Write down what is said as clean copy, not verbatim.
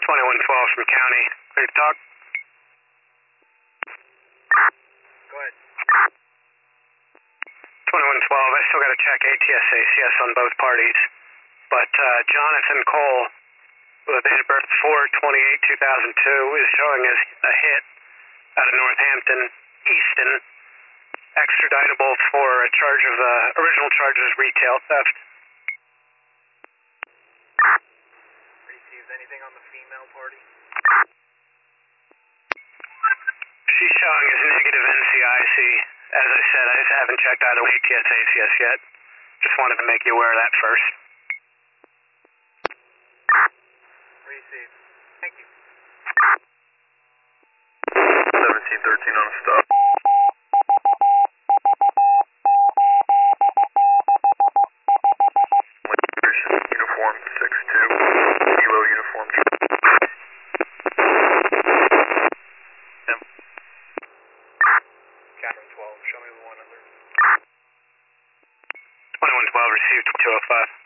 2112 from county. Clear to talk? Go ahead. 2112, I still got to check ATS ACS on both parties. But Jonathan Cole, with a date of birth 4/28/2002, is showing as a hit out of Northampton, Easton, extraditable for a charge of original charges retail theft. Received anything on the female party? She's showing as negative NCIC. As I said, I just haven't checked out of ATS ACS yet. Just wanted to make you aware of that first. Received. Thank you. 1713 on a stop. Uniform 6-2. Kilo uniform. Catherine 12, show me the one under. 2112 received 205.